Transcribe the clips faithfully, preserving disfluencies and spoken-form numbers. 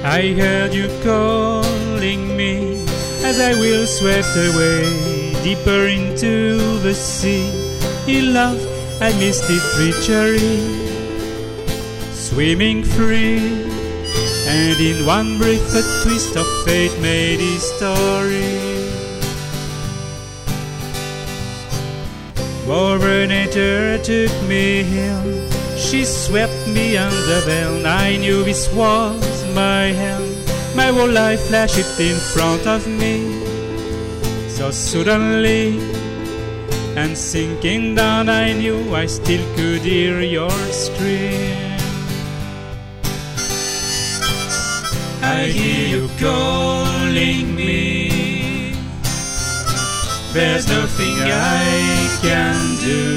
I heard you calling me as I will swept away deeper into the sea. In love I missed it treachery, swimming free, and in one breath a twist of fate made his story. Mother Nature took me in, she swept me under veil. I knew this was my hand, my whole life flashed in front of me. So suddenly, and sinking down, I knew I still could hear your scream. I hear you calling me, there's nothing I can do.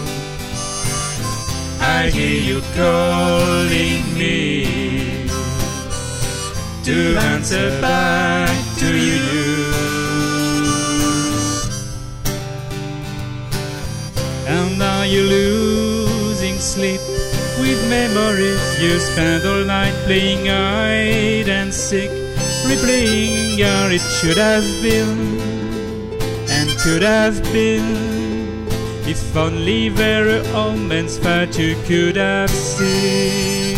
I hear you calling me to answer back to you. And now you're losing sleep with memories you spent all night playing hide and seek, replaying how it should have been and could have been, if only there were omens that you could have seen.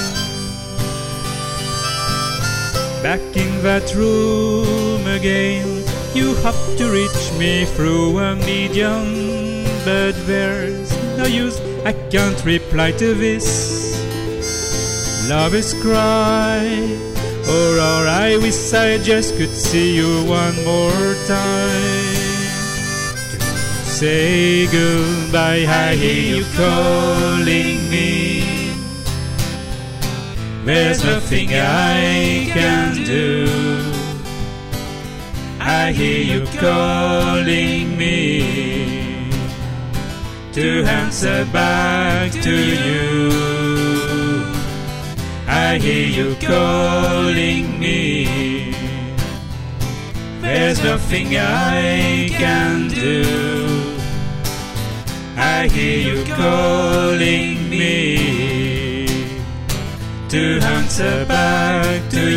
Back in that room again, you hoped to reach me through a medium, but there's no use, I can't reply to this lover's cry. Or, or I wish I just could see you one more time. Say goodbye, I hear you calling me, there's nothing I can do. I hear you calling me to answer back to you. I hear you calling me, there's nothing I can do. I hear you calling me to answer back to